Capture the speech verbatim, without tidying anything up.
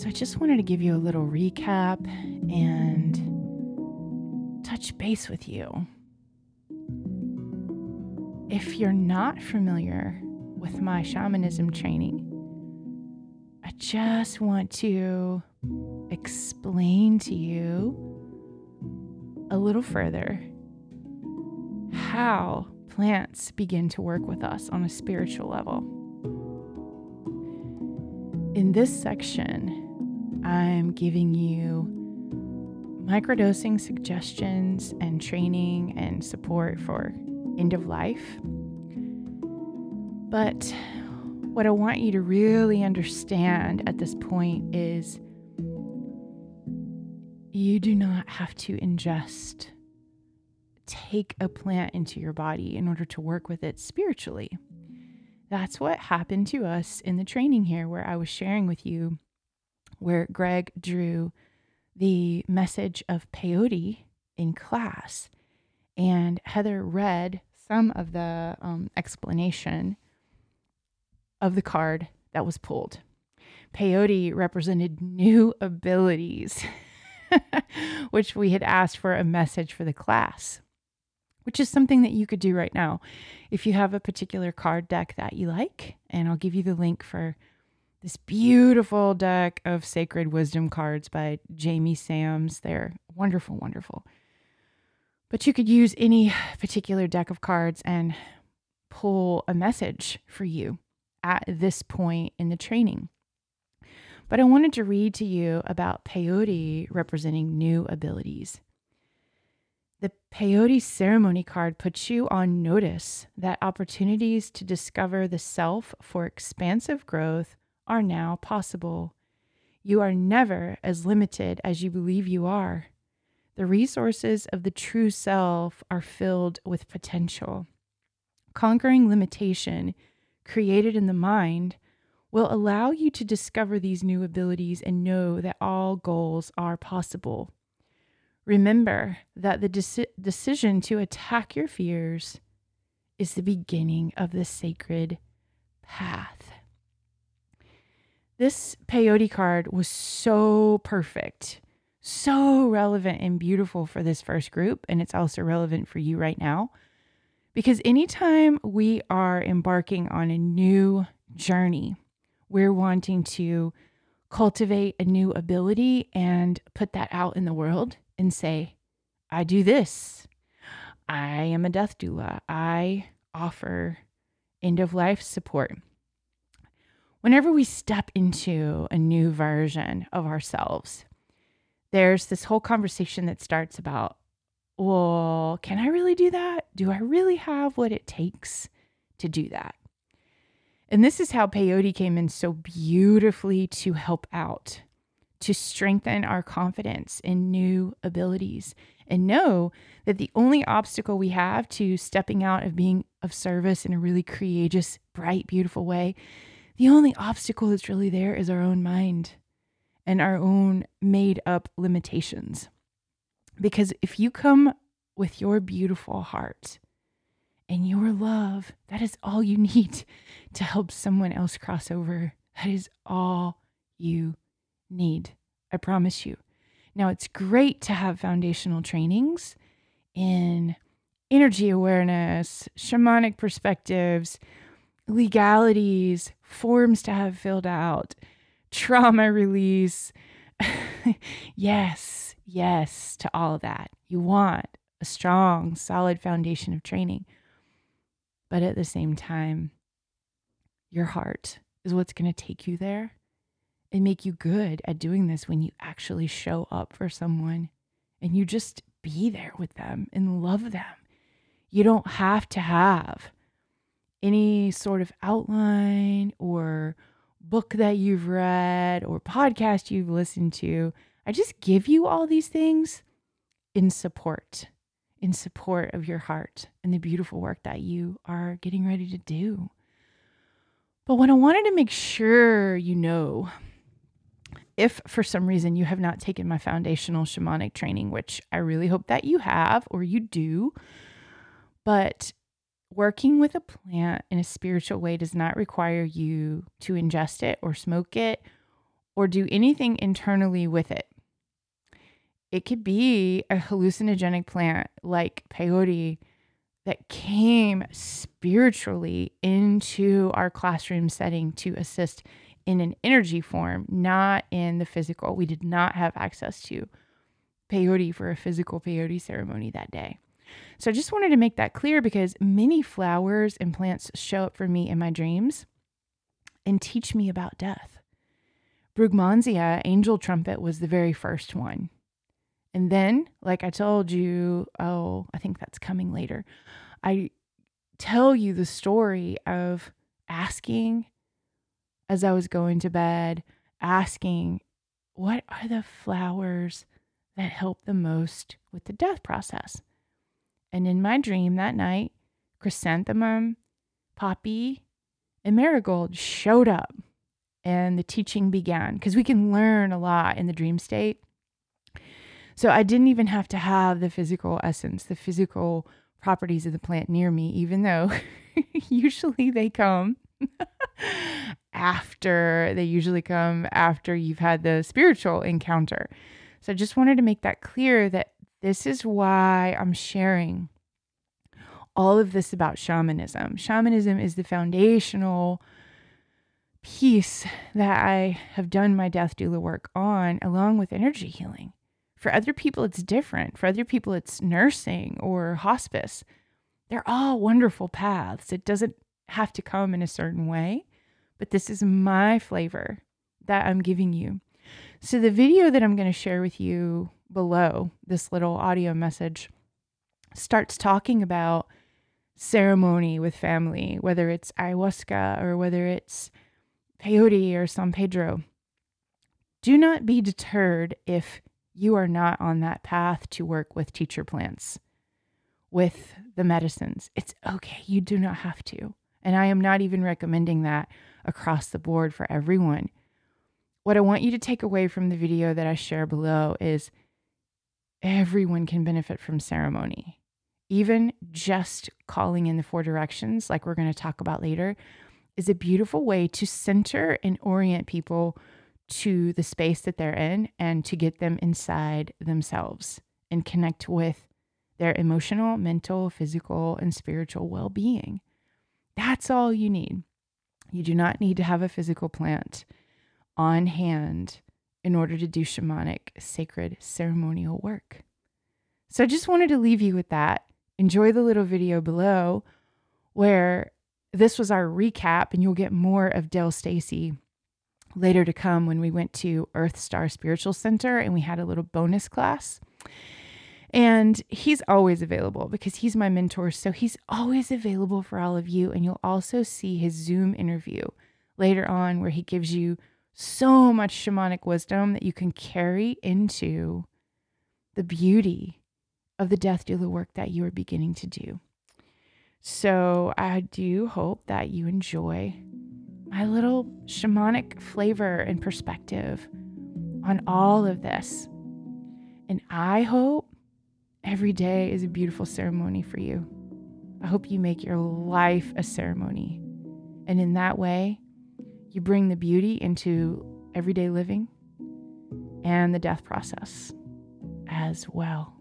So I just wanted to give you a little recap and touch base with you. If you're not familiar with my shamanism training, I just want to explain to you a little further how plants begin to work with us on a spiritual level. In this section, I'm giving you microdosing suggestions and training and support for end of life. But what I want you to really understand at this point is you do not have to ingest, take a plant into your body in order to work with it spiritually. That's what happened to us in the training here, where I was sharing with you, where Greg drew the message of peyote in class, and Heather read some of the um, explanation of the card that was pulled. Peyote represented new abilities, which we had asked for a message for the class, which is something that you could do right now. If you have a particular card deck that you like, and I'll give you the link for this beautiful deck of Sacred Wisdom cards by Jamie Sams. They're wonderful, wonderful. But you could use any particular deck of cards and pull a message for you at this point in the training. But I wanted to read to you about peyote representing new abilities. The peyote ceremony card puts you on notice that opportunities to discover the self for expansive growth are now possible. You are never as limited as you believe you are. The resources of the true self are filled with potential. Conquering limitation created in the mind will allow you to discover these new abilities and know that all goals are possible. Remember that the deci- decision to attack your fears is the beginning of the sacred path. This peyote card was so perfect, so relevant and beautiful for this first group, and it's also relevant for you right now, because anytime we are embarking on a new journey, we're wanting to cultivate a new ability and put that out in the world and say, I do this. I am a death doula. I offer end-of-life support. Whenever we step into a new version of ourselves, there's this whole conversation that starts about, well, can I really do that? Do I really have what it takes to do that? And this is how peyote came in so beautifully to help out, to strengthen our confidence in new abilities, and know that the only obstacle we have to stepping out of being of service in a really courageous, bright, beautiful way, the only obstacle that's really there is our own mind and our own made up limitations. Because if you come with your beautiful heart and your love, that is all you need to help someone else cross over. That is all you need. I promise you. Now, it's great to have foundational trainings in energy awareness, shamanic perspectives, legalities, forms to have filled out, trauma release. Yes, yes to all of that. You want a strong, solid foundation of training. But at the same time, your heart is what's going to take you there and make you good at doing this when you actually show up for someone and you just be there with them and love them. You don't have to have any sort of outline or book that you've read or podcast you've listened to. I just give you all these things in support, in support of your heart and the beautiful work that you are getting ready to do. But what I wanted to make sure you know, if for some reason you have not taken my foundational shamanic training, which I really hope that you have or you do, but working with a plant in a spiritual way does not require you to ingest it or smoke it or do anything internally with it. It could be a hallucinogenic plant like peyote that came spiritually into our classroom setting to assist in an energy form, not in the physical. We did not have access to peyote for a physical peyote ceremony that day. So I just wanted to make that clear because many flowers and plants show up for me in my dreams and teach me about death. Brugmansia, angel trumpet, was the very first one. And then, like I told you, oh, I think that's coming later. I tell you the story of asking as I was going to bed, asking, what are the flowers that help the most with the death process? And in my dream that night, chrysanthemum, poppy, and marigold showed up and the teaching began because we can learn a lot in the dream state. So I didn't even have to have the physical essence, the physical properties of the plant near me, even though usually they come after, they usually come after you've had the spiritual encounter. So I just wanted to make that clear that this is why I'm sharing all of this about shamanism. Shamanism is the foundational piece that I have done my death doula work on, along with energy healing. For other people, it's different. For other people, it's nursing or hospice. They're all wonderful paths. It doesn't have to come in a certain way, but this is my flavor that I'm giving you. So the video that I'm going to share with you below, this little audio message, starts talking about ceremony with family, whether it's ayahuasca or whether it's peyote or San Pedro. Do not be deterred if you are not on that path to work with teacher plants, with the medicines. It's okay. You do not have to. And I am not even recommending that across the board for everyone. What I want you to take away from the video that I share below is everyone can benefit from ceremony. Even just calling in the four directions, like we're going to talk about later, is a beautiful way to center and orient people to the space that they're in and to get them inside themselves and connect with their emotional, mental, physical, and spiritual well-being. That's all you need. You do not need to have a physical plant on hand in order to do shamanic, sacred, ceremonial work. So I just wanted to leave you with that. Enjoy the little video below where this was our recap, and you'll get more of Dale Stacy later to come when we went to Earth Star Spiritual Center and we had a little bonus class. And he's always available because he's my mentor. So he's always available for all of you. And you'll also see his Zoom interview later on where he gives you so much shamanic wisdom that you can carry into the beauty of the death doula work that you are beginning to do. So I do hope that you enjoy my little shamanic flavor and perspective on all of this. And I hope every day is a beautiful ceremony for you. I hope you make your life a ceremony. And in that way, you bring the beauty into everyday living and the death process as well.